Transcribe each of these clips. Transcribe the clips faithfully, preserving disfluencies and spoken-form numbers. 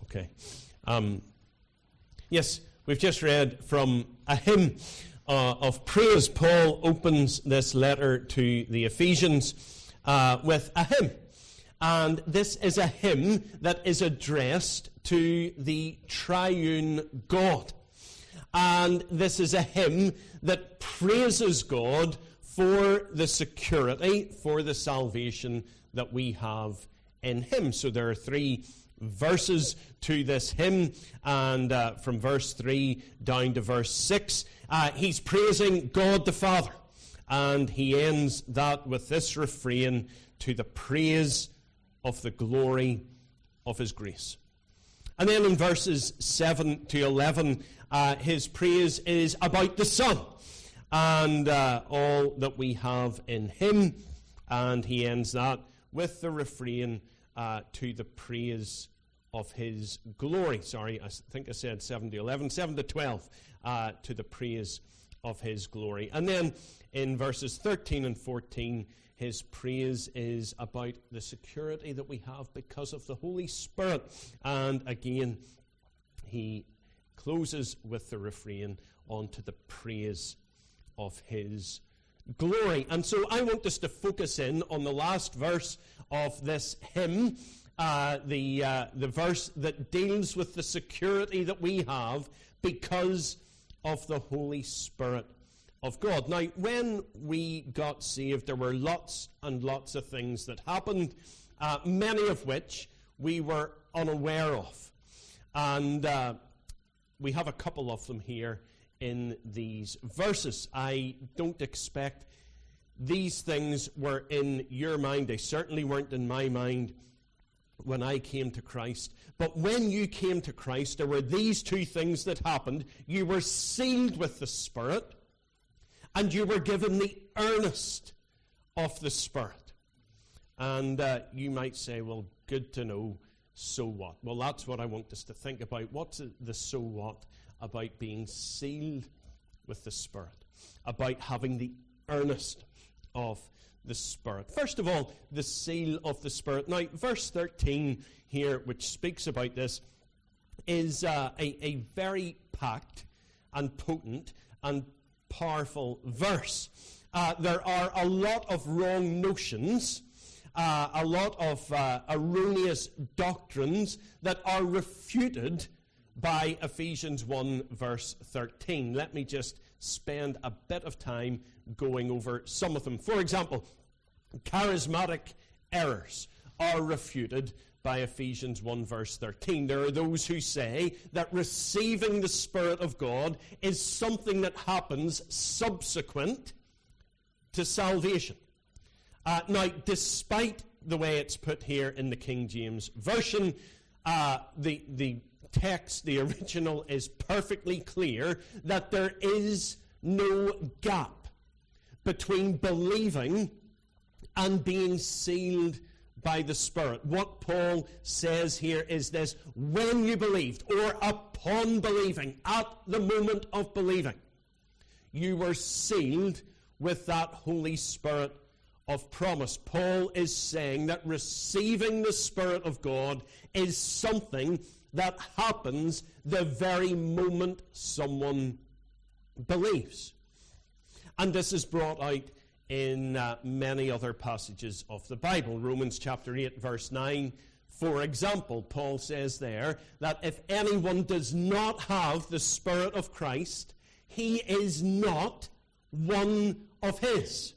Okay. Um, yes, we've just read from a hymn uh, of praise. Paul opens this letter to the Ephesians uh, with a hymn. And this is a hymn that is addressed to the triune God. And this is a hymn that praises God for the security, for the salvation that we have in Him. So there are three verses to this hymn, and uh, from verse three down to verse six, uh, he's praising God the Father. And he ends that with this refrain, to the praise of the glory of His grace. And then in verses seven to eleven, uh, his praise is about the Son and uh, all that we have in Him. And he ends that with the refrain, uh, to the praise of His glory. Sorry, I think I said seven to eleven. seven to twelve, uh, to the praise of His glory. And then in verses thirteen and fourteen, his praise is about the security that we have because of the Holy Spirit. And again, he closes with the refrain, on to the praise of His glory. And so I want us to focus in on the last verse of this hymn, uh, the, uh, the verse that deals with the security that we have because of the Holy Spirit of God. Now, when we got saved, there were lots and lots of things that happened, uh, many of which we were unaware of. And uh, we have a couple of them here in these verses. I don't expect these things were in your mind. They certainly weren't in my mind when I came to Christ. But when you came to Christ, there were these two things that happened. You were sealed with the Spirit, and you were given the earnest of the Spirit. And uh, you might say, well, good to know, so what? Well, that's what I want us to think about. What's the so what about being sealed with the Spirit? About having the earnest of the Spirit. First of all, the seal of the Spirit. Now, verse thirteen here, which speaks about this, is uh, a, a very packed and potent and powerful verse. Uh, there are a lot of wrong notions, uh, a lot of uh, erroneous doctrines that are refuted by Ephesians one, verse thirteen. Let me just spend a bit of time going over some of them. For example, charismatic errors are refuted by Ephesians one, verse thirteen. There are those who say that receiving the Spirit of God is something that happens subsequent to salvation. Uh, now, despite the way it's put here in the King James Version, uh, the, the text, the original, is perfectly clear that there is no gap between believing and being sealed by the Spirit. What Paul says here is this: when you believed, or upon believing, at the moment of believing, you were sealed with that Holy Spirit of promise. Paul is saying that receiving the Spirit of God is something that happens the very moment someone believes. And this is brought out in uh, many other passages of the Bible. Romans chapter eight, verse nine, for example, Paul says there that if anyone does not have the Spirit of Christ, he is not one of His.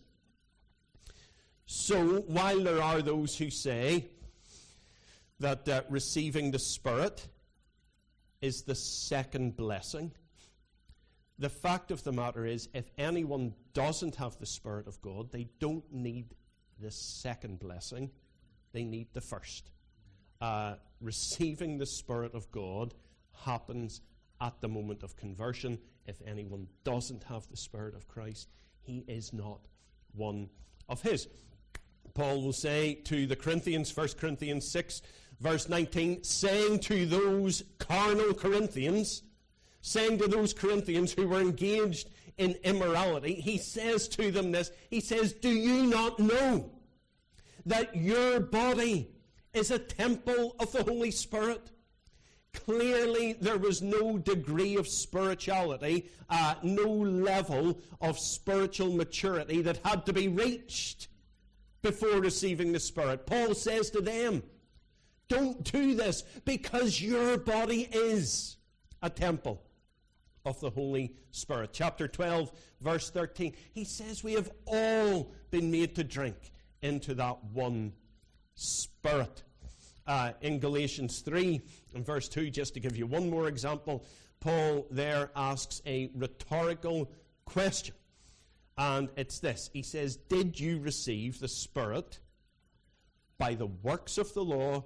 So, while there are those who say that uh, receiving the Spirit is the second blessing, the fact of the matter is, if anyone doesn't have the Spirit of God, they don't need the second blessing. They need the first. Uh, receiving the Spirit of God happens at the moment of conversion. If anyone doesn't have the Spirit of Christ, he is not one of His. Paul will say to the Corinthians, First Corinthians six, verse nineteen, saying to those carnal Corinthians, saying to those Corinthians who were engaged in immorality, he says to them this, he says, do you not know that your body is a temple of the Holy Spirit? Clearly, there was no degree of spirituality, uh, no level of spiritual maturity that had to be reached before receiving the Spirit. Paul says to them, don't do this, because your body is a temple of the Holy Spirit. Chapter twelve, verse thirteen, he says we have all been made to drink into that one Spirit. Uh, in Galatians three and verse two, just to give you one more example, Paul there asks a rhetorical question. And it's this. He says, did you receive the Spirit by the works of the law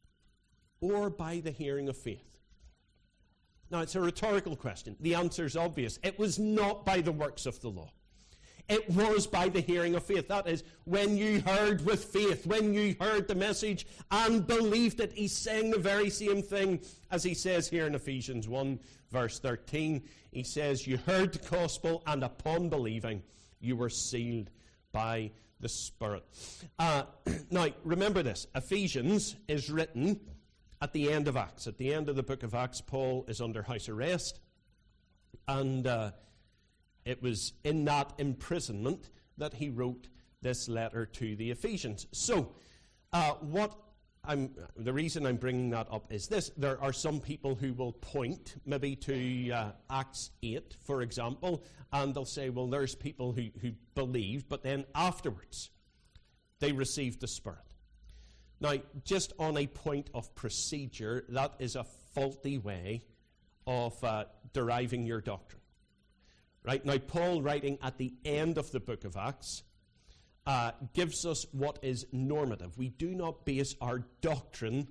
or by the hearing of faith? Now, it's a rhetorical question. The answer is obvious. It was not by the works of the law. It was by the hearing of faith. That is, when you heard with faith, when you heard the message and believed it. He's saying the very same thing as he says here in Ephesians one, verse thirteen. He says, you heard the gospel, and upon believing, you were sealed by the Spirit. Uh, now, remember this. Ephesians is written at the end of Acts. At the end of the book of Acts, Paul is under house arrest. And Uh, It was in that imprisonment that he wrote this letter to the Ephesians. So, uh, what I'm, the reason I'm bringing that up is this. There are some people who will point maybe to uh, Acts eight, for example, and they'll say, well, there's people who, who believed, but then afterwards they received the Spirit. Now, just on a point of procedure, that is a faulty way of uh, deriving your doctrine. Right, now Paul, writing at the end of the book of Acts, uh, gives us what is normative. We do not base our doctrine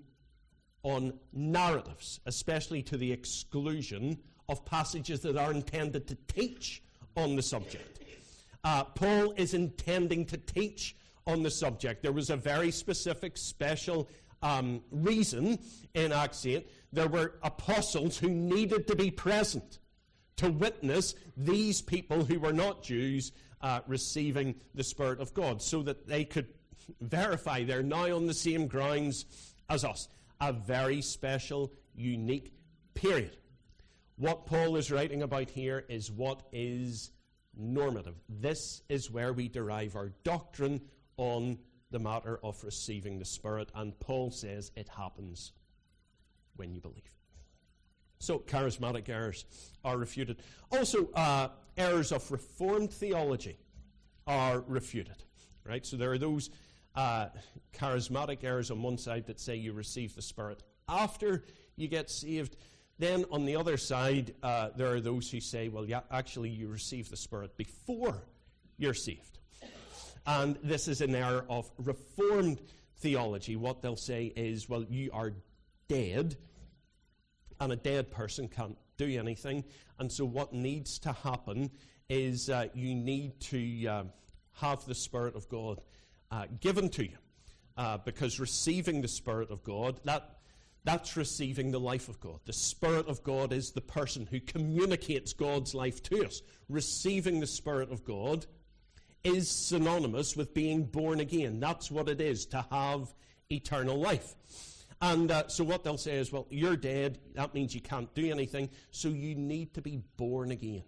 on narratives, especially to the exclusion of passages that are intended to teach on the subject. Uh, Paul is intending to teach on the subject. There was a very specific, special um, reason in Acts eight. There were apostles who needed to be present to witness these people who were not Jews uh, receiving the Spirit of God, so that they could verify they're now on the same grounds as us. A very special, unique period. What Paul is writing about here is what is normative. This is where we derive our doctrine on the matter of receiving the Spirit, and Paul says it happens when you believe. So, charismatic errors are refuted. Also, uh, errors of Reformed theology are refuted. Right? So there are those uh, charismatic errors on one side that say you receive the Spirit after you get saved. Then, on the other side, uh, there are those who say, well, yeah, actually, you receive the Spirit before you're saved. And this is an error of Reformed theology. What they'll say is, well, you are dead, and a dead person can't do anything. And so what needs to happen is uh, you need to uh, have the Spirit of God uh, given to you. Uh, because receiving the Spirit of God, that that's receiving the life of God. The Spirit of God is the person who communicates God's life to us. Receiving the Spirit of God is synonymous with being born again. That's what it is, to have eternal life. And uh, so what they'll say is, well, you're dead, that means you can't do anything, so you need to be born again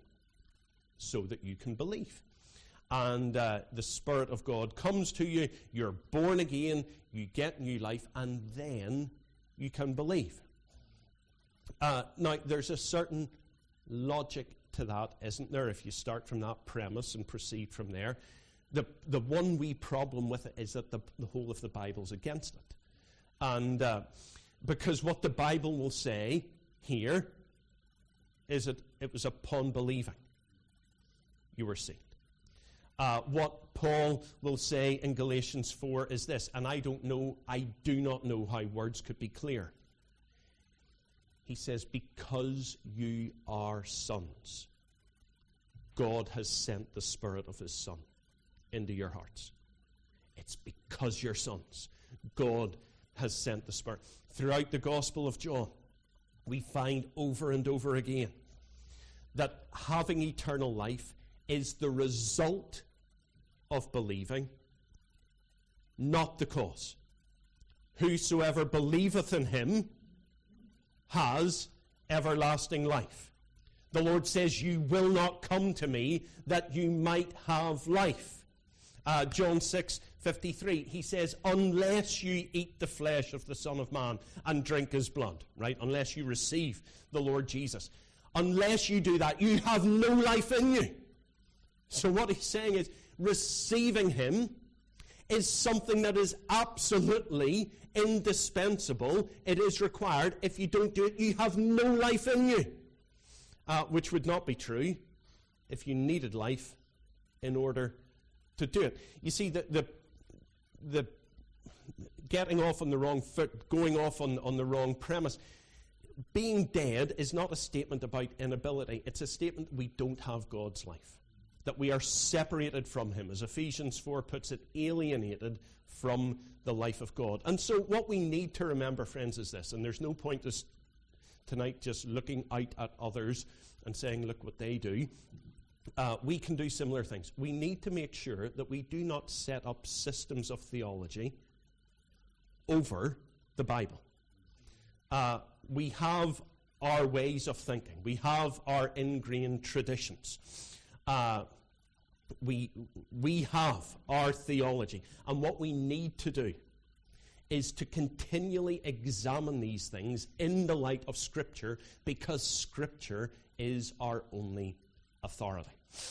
so that you can believe. And uh, the Spirit of God comes to you, you're born again, you get new life, and then you can believe. Uh, now, there's a certain logic to that, isn't there, if you start from that premise and proceed from there. The, the one wee problem with it is that the, the whole of the Bible's against it. And uh, because what the Bible will say here is that it was upon believing you were saved. Uh, what Paul will say in Galatians four is this, and I don't know, I do not know how words could be clear. He says, because you are sons, God has sent the Spirit of His Son into your hearts. It's because you're sons. God has sent the Spirit. Throughout the Gospel of John, we find over and over again that having eternal life is the result of believing, not the cause. Whosoever believeth in Him has everlasting life. The Lord says, you will not come to me that you might have life. Uh, John six fifty-three, he says, unless you eat the flesh of the Son of Man and drink his blood, right? Unless you receive the Lord Jesus. Unless you do that, you have no life in you. So what he's saying is, receiving him is something that is absolutely indispensable. It is required. If you don't do it, you have no life in you. Uh, which would not be true if you needed life in order to do it. You see, the the, the getting off on the wrong foot, going off on, on the wrong premise, being dead is not a statement about inability. It's a statement we don't have God's life, that we are separated from him, as Ephesians four puts it, alienated from the life of God. And so what we need to remember, friends, is this, and there's no point this tonight just looking out at others and saying, look what they do. Uh, we can do similar things. We need to make sure that we do not set up systems of theology over the Bible. Uh, we have our ways of thinking. We have our ingrained traditions. Uh, we, we have our theology. And what we need to do is to continually examine these things in the light of Scripture, because Scripture is our only authority.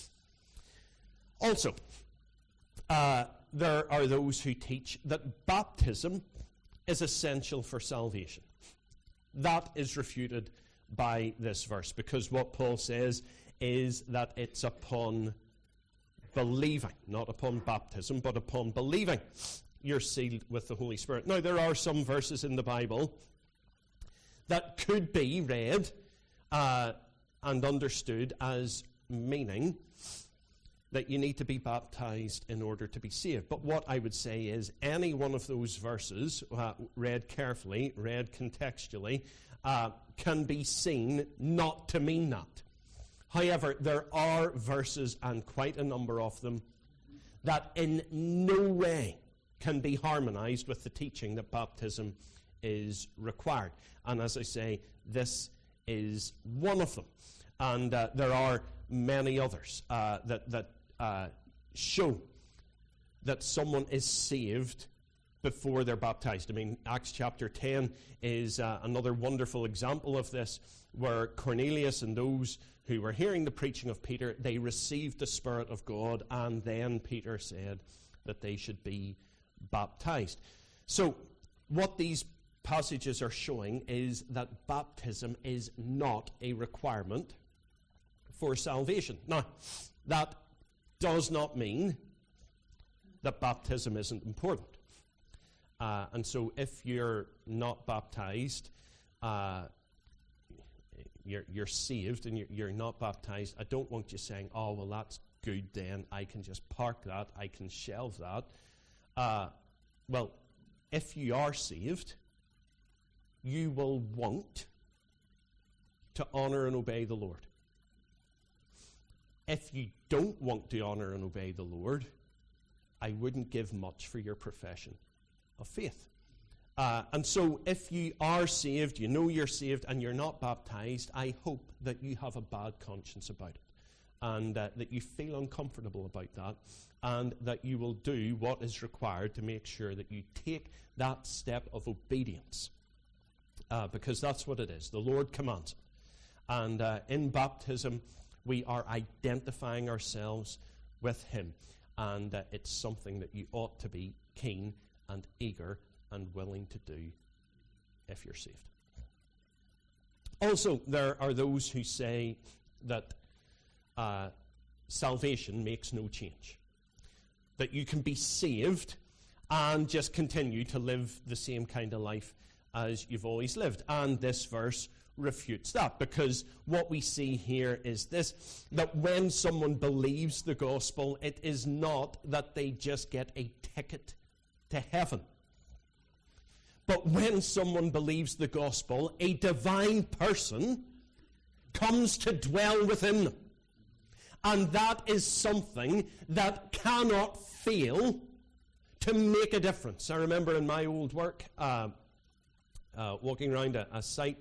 Also, uh, there are those who teach that baptism is essential for salvation. That is refuted by this verse, because what Paul says is that it's upon believing, not upon baptism, but upon believing, you're sealed with the Holy Spirit. Now, there are some verses in the Bible that could be read uh, and understood as meaning that you need to be baptized in order to be saved. But what I would say is any one of those verses, uh, read carefully, read contextually, uh, can be seen not to mean that. However, there are verses, and quite a number of them, that in no way can be harmonized with the teaching that baptism is required. And as I say, this is one of them. And uh, there are many others uh, that, that uh, show that someone is saved before they're baptized. I mean, Acts chapter ten is uh, another wonderful example of this, where Cornelius and those who were hearing the preaching of Peter, they received the Spirit of God, and then Peter said that they should be baptized. So, what these passages are showing is that baptism is not a requirement for salvation. Now, that does not mean that baptism isn't important. Uh, and so, if you're not baptized, uh, you're, you're saved and you're, you're not baptized, I don't want you saying, oh, well, that's good then, I can just park that, I can shelve that. Uh, well, if you are saved, you will want to honor and obey the Lord. If you don't want to honor and obey the Lord, I wouldn't give much for your profession of faith. Uh, and so if you are saved, you know you're saved, and you're not baptized, I hope that you have a bad conscience about it, and uh, that you feel uncomfortable about that, and that you will do what is required to make sure that you take that step of obedience, uh, because that's what it is. The Lord commands it. And uh, in baptism, we are identifying ourselves with him, and uh, it's something that you ought to be keen and eager and willing to do if you're saved. Also, there are those who say that uh, salvation makes no change, that you can be saved and just continue to live the same kind of life as you've always lived. And this verse refutes that, because what we see here is this, that when someone believes the gospel, it is not that they just get a ticket to heaven. But when someone believes the gospel, a divine person comes to dwell within them. And that is something that cannot fail to make a difference. I remember in my old work, uh, uh, walking around a, a site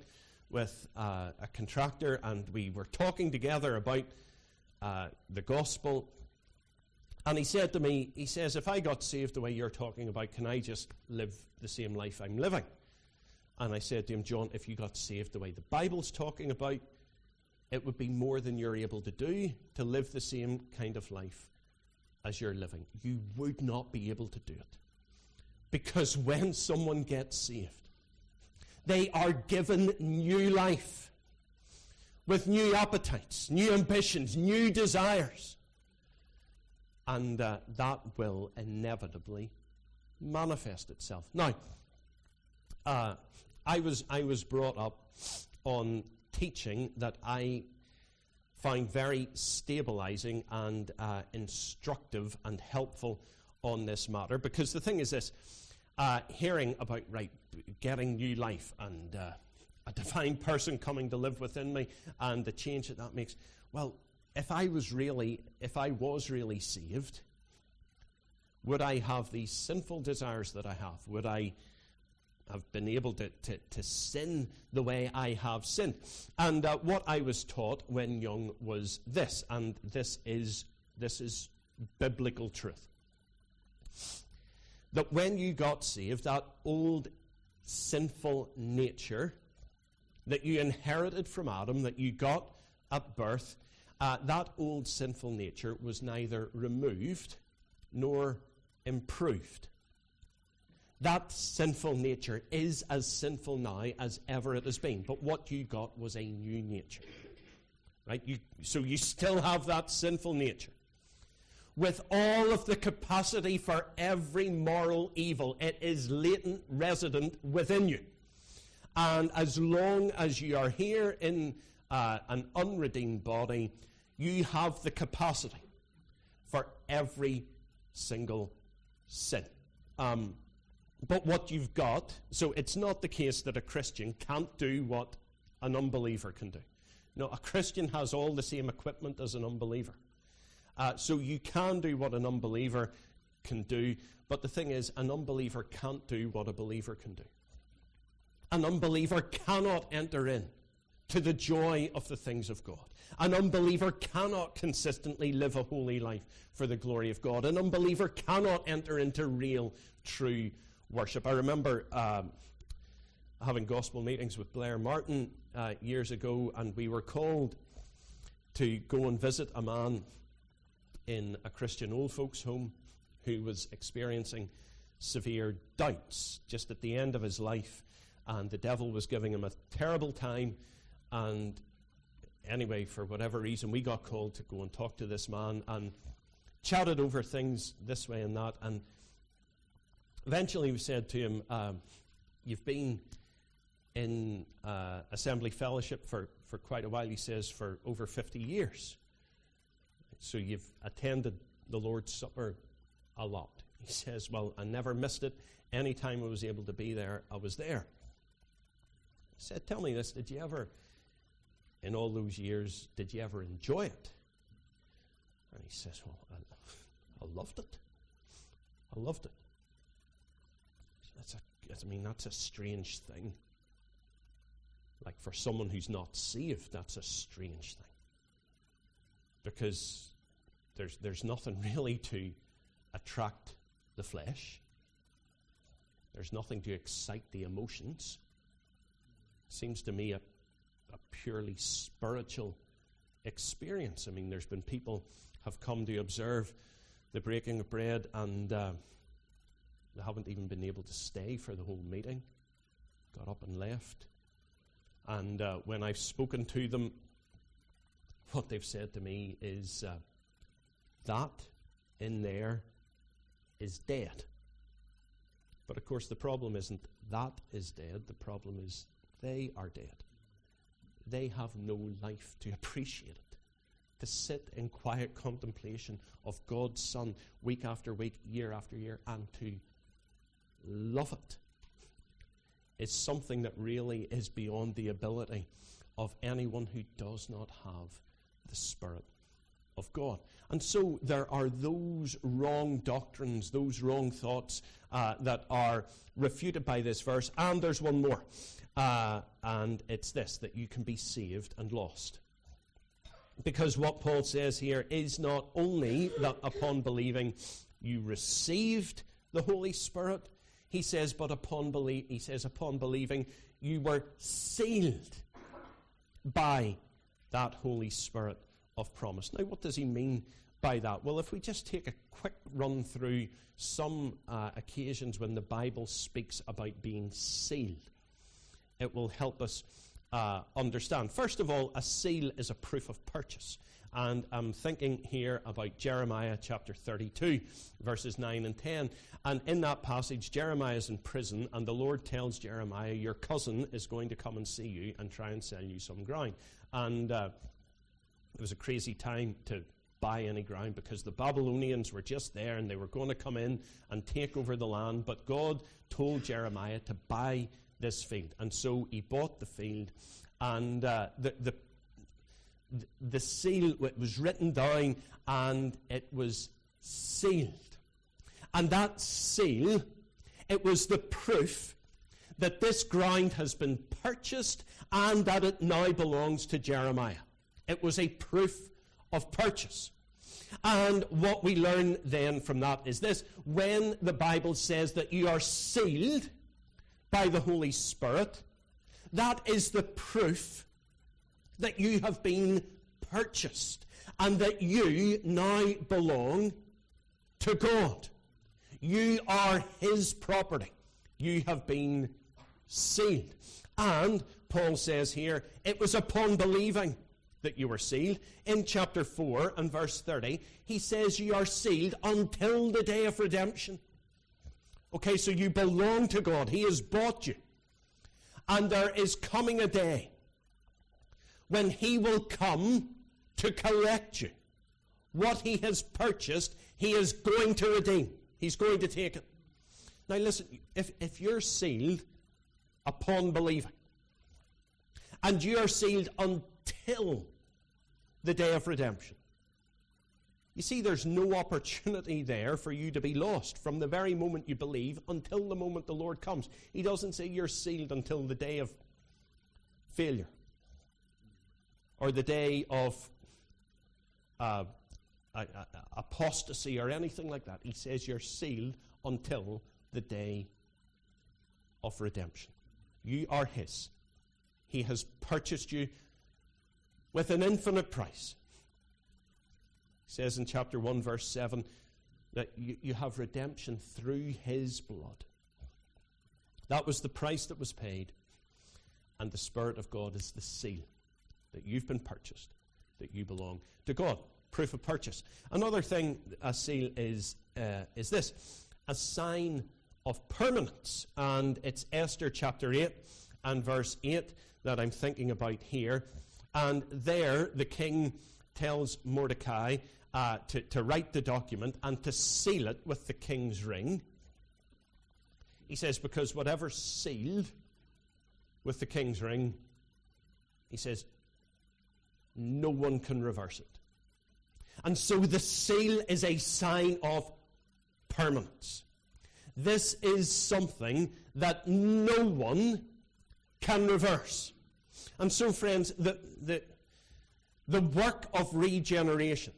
with uh, a contractor, and we were talking together about uh, the gospel. And he said to me, he says, if I got saved the way you're talking about, can I just live the same life I'm living? And I said to him, John, if you got saved the way the Bible's talking about, it would be more than you're able to do to live the same kind of life as you're living. You would not be able to do it. Because when someone gets saved, they are given new life with new appetites, new ambitions, new desires. And uh, that will inevitably manifest itself. Now, uh, I was I was brought up on teaching that I find very stabilizing and uh, instructive and helpful on this matter. Because the thing is this, uh, hearing about, right, getting new life and uh, a divine person coming to live within me and the change that that makes, well, if I was really, if I was really saved, would I have these sinful desires that I have? Would I have been able to, to, to sin the way I have sinned? And uh, what I was taught when young was this, and this is this is biblical truth. That when you got saved, that old sinful nature that you inherited from Adam, that you got at birth, uh, that old sinful nature was neither removed nor improved. That sinful nature is as sinful now as ever it has been. But what you got was a new nature. Right? You, so you still have that sinful nature, with all of the capacity for every moral evil. It is latent, resident within you. And as long as you are here in uh, an unredeemed body, you have the capacity for every single sin. Um, but what you've got, so it's not the case that a Christian can't do what an unbeliever can do. No, a Christian has all the same equipment as an unbeliever. Uh, so you can do what an unbeliever can do, but the thing is, an unbeliever can't do what a believer can do. An unbeliever cannot enter in to the joy of the things of God. An unbeliever cannot consistently live a holy life for the glory of God. An unbeliever cannot enter into real, true worship. I remember um, having gospel meetings with Blair Martin uh, years ago, and we were called to go and visit a man in a Christian old folks' home who was experiencing severe doubts just at the end of his life, and the devil was giving him a terrible time. And anyway, for whatever reason, we got called to go and talk to this man and chatted over things this way and that. And eventually we said to him, um, you've been in uh, Assembly Fellowship for, for quite a while. He says, for over fifty years. So you've attended the Lord's Supper a lot. He says, well, I never missed it. Any time I was able to be there, I was there. He said, tell me this, did you ever, in all those years, did you ever enjoy it? And he says, well, I, I loved it. I loved it. That's a, I mean, that's a strange thing. Like, for someone who's not saved, that's a strange thing. Because there's there's nothing really to attract the flesh. There's nothing to excite the emotions. Seems to me a, a purely spiritual experience. I mean, there's been people have come to observe the breaking of bread, and uh, they haven't even been able to stay for the whole meeting. Got up and left. And uh, when I've spoken to them, what they've said to me is, uh, that in there is dead. But of course the problem isn't that is dead, the problem is they are dead. They have no life to appreciate it, to sit in quiet contemplation of God's Son week after week, year after year, and to love it. It's something that really is beyond the ability of anyone who does not have the Spirit of God. And so there are those wrong doctrines, those wrong thoughts uh, that are refuted by this verse. And there's one more. Uh, and it's this, that you can be saved and lost. Because what Paul says here is not only that upon believing you received the Holy Spirit, he says, but upon belie- he says upon believing you were sealed by that Holy Spirit of promise. Now, what does he mean by that? Well, if we just take a quick run through some uh, occasions when the Bible speaks about being sealed, it will help us uh, understand. First of all, a seal is a proof of purchase. And I'm thinking here about Jeremiah chapter thirty-two, verses nine and ten. And in that passage, Jeremiah is in prison, and the Lord tells Jeremiah, your cousin is going to come and see you and try and sell you some ground. And uh, it was a crazy time to buy any ground because the Babylonians were just there and they were going to come in and take over the land. But God told Jeremiah to buy this field. And so he bought the field, and uh, the, the the seal, it was written down and it was sealed. And that seal, it was the proof that this ground has been purchased and that it now belongs to Jeremiah. It was a proof of purchase. And what we learn then from that is this: when the Bible says that you are sealed by the Holy Spirit, that is the proof that you have been purchased and that you now belong to God. You are his property. You have been sealed. And Paul says here, it was upon believing that you were sealed. In chapter four and verse thirty, he says you are sealed until the day of redemption. Okay, so you belong to God. He has bought you. And there is coming a day when he will come to collect you. What he has purchased, he is going to redeem. He's going to take it. Now listen, if, if you're sealed upon believing, and you are sealed until the day of redemption, you see, there's no opportunity there for you to be lost from the very moment you believe until the moment the Lord comes. He doesn't say you're sealed until the day of failure or the day of uh, uh, uh, apostasy or anything like that. He says you're sealed until the day of redemption. You are his. He has purchased you with an infinite price. He says in chapter one, verse seven, that you, you have redemption through his blood. That was the price that was paid. And the Spirit of God is the seal that you've been purchased, that you belong to God. Proof of purchase. Another thing a seal is, uh, is this, a sign of permanence. And it's Esther chapter eight and verse eight that I'm thinking about here. And there the king tells Mordecai uh, to, to write the document and to seal it with the king's ring. He says, because whatever's sealed with the king's ring, he says, no one can reverse it. And so the seal is a sign of permanence. This is something that no one can reverse. And so, friends, the, the, the work of regeneration,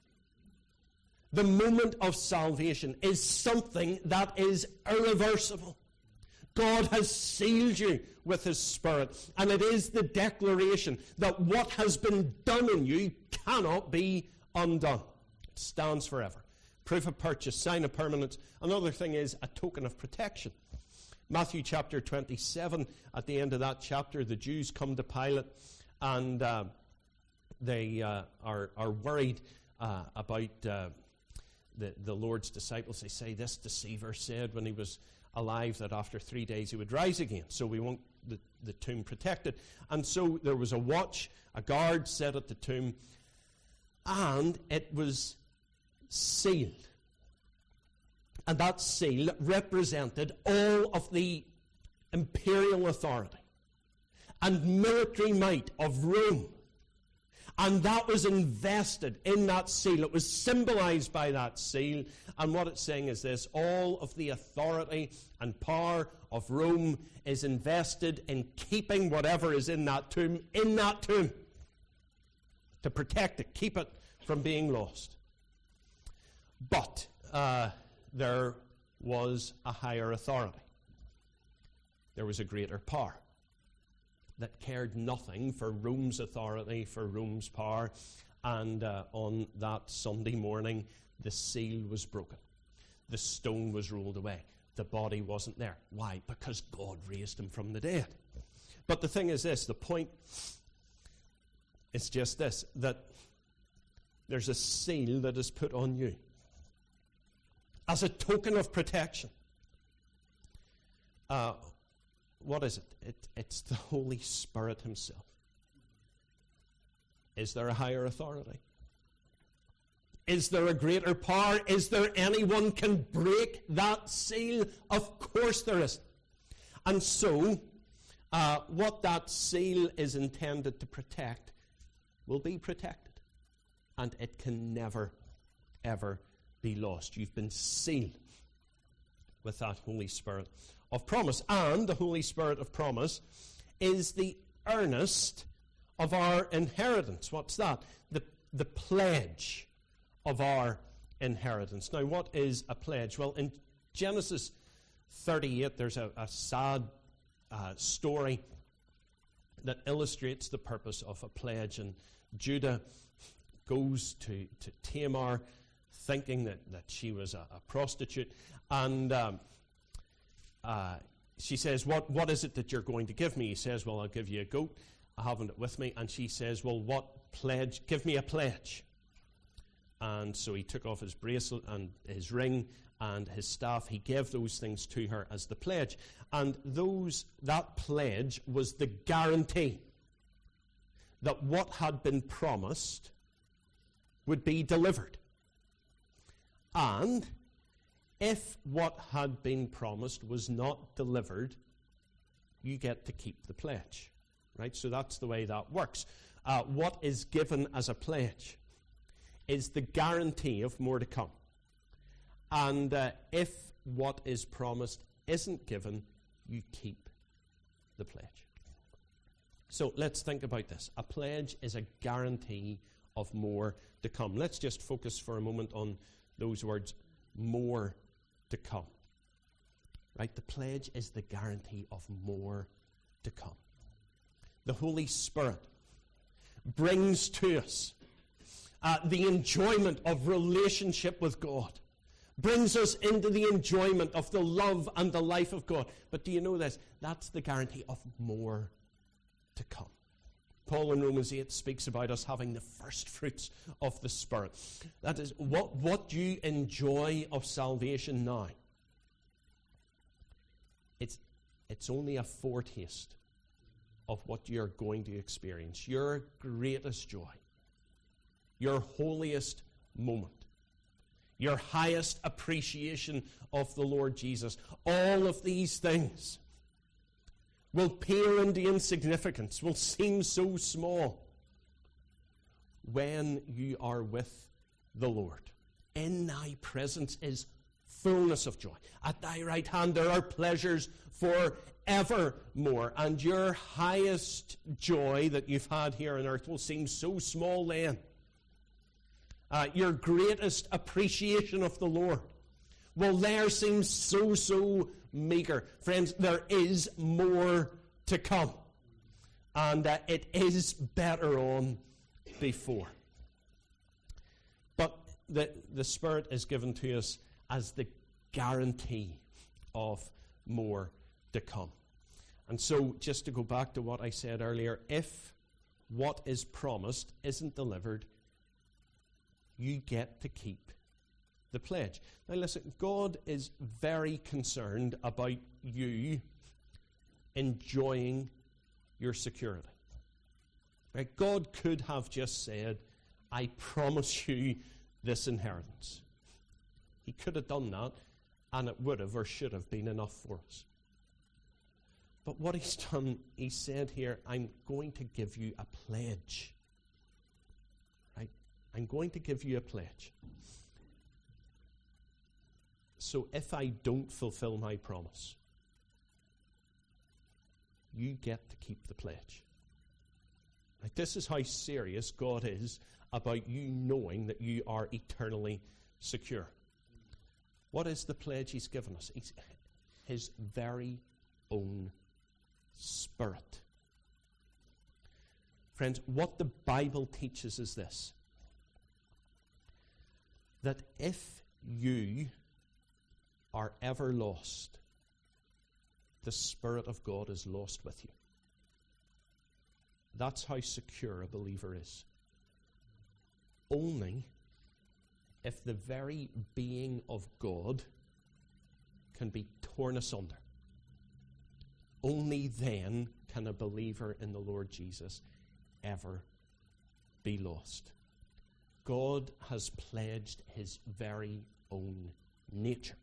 the moment of salvation, is something that is irreversible. God has sealed you with his Spirit, and it is the declaration that what has been done in you cannot be undone. It stands forever. Proof of purchase, sign of permanence. Another thing is a token of protection. Matthew chapter twenty-seven, at the end of that chapter, the Jews come to Pilate, and uh, they uh, are, are worried uh, about uh, the, the Lord's disciples. They say, this deceiver said when he was alive that after three days he would rise again, so we want the, the tomb protected. And so there was a watch, a guard set at the tomb, and it was sealed. And that seal represented all of the imperial authority and military might of Rome. And that was invested in that seal. It was symbolized by that seal. And what it's saying is this: all of the authority and power of Rome is invested in keeping whatever is in that tomb, in that tomb. To protect it, keep it from being lost. But uh, there was a higher authority. There was a greater power that cared nothing for Rome's authority, for Rome's power. And uh, on that Sunday morning, the seal was broken. The stone was rolled away. The body wasn't there. Why? Because God raised him from the dead. But the thing is this, the point is just this, that there's a seal that is put on you as a token of protection. Uh, what is it? it? It's the Holy Spirit himself. Is there a higher authority? Is there a greater power? Is there anyone can break that seal? Of course there is. And so, uh, what that seal is intended to protect will be protected. And it can never, ever be lost. You've been sealed with that Holy Spirit of promise. And the Holy Spirit of promise is the earnest of our inheritance. What's that? The, the pledge of our inheritance. Now, what is a pledge? Well, in Genesis thirty-eight, there's a, a sad uh, story that illustrates the purpose of a pledge. And Judah goes to, to Tamar, thinking that, that she was a, a prostitute, and um, uh, she says, what, what is it that you're going to give me? He says, well, I'll give you a goat. I haven't it with me. And she says, well, what pledge? Give me a pledge. And so he took off his bracelet and his ring and his staff. He gave those things to her as the pledge. And those that pledge was the guarantee that what had been promised would be delivered. And if what had been promised was not delivered, you get to keep the pledge. Right? So that's the way that works. Uh, what is given as a pledge is the guarantee of more to come. And uh, if what is promised isn't given, you keep the pledge. So let's think about this. A pledge is a guarantee of more to come. Let's just focus for a moment on those words, more to come. Right? The pledge is the guarantee of more to come. The Holy Spirit brings to us uh, the enjoyment of relationship with God. Brings us into the enjoyment of the love and the life of God. But do you know this? That's the guarantee of more to come. Paul in Romans eight speaks about us having the first fruits of the Spirit. That is, what, what you enjoy of salvation now, it's, it's only a foretaste of what you're going to experience. Your greatest joy, your holiest moment, your highest appreciation of the Lord Jesus. All of these things will peer into insignificance, will seem so small when you are with the Lord. In thy presence is fullness of joy. At thy right hand there are pleasures forevermore. And your highest joy that you've had here on earth will seem so small then. Uh, your greatest appreciation of the Lord will there seem so, so meager. Friends, there is more to come. And uh, it is better on before. But the, the Spirit is given to us as the guarantee of more to come. And so, just to go back to what I said earlier, if what is promised isn't delivered, you get to keep the pledge. Now listen, God is very concerned about you enjoying your security. Right? God could have just said, I promise you this inheritance. He could have done that, and it would have or should have been enough for us. But what he's done, he said here, I'm going to give you a pledge I'm going to give you a pledge. So if I don't fulfill my promise, you get to keep the pledge. Like, this is how serious God is about you knowing that you are eternally secure. What is the pledge he's given us? He's, his very own Spirit. Friends, what the Bible teaches is this: that if you are ever lost, the Spirit of God is lost with you. That's how secure a believer is. Only if the very being of God can be torn asunder, only then can a believer in the Lord Jesus ever be lost. God has pledged his very own nature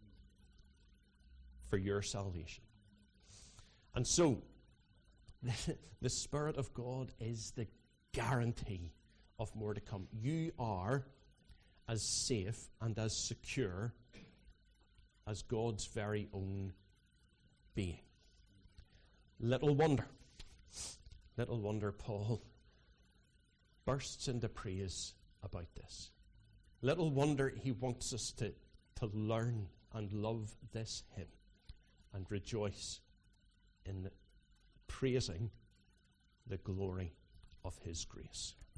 for your salvation. And so, the Spirit of God is the guarantee of more to come. You are as safe and as secure as God's very own being. Little wonder, little wonder Paul bursts into praise about this. Little wonder he wants us to, to learn and love this hymn and rejoice in praising the glory of his grace.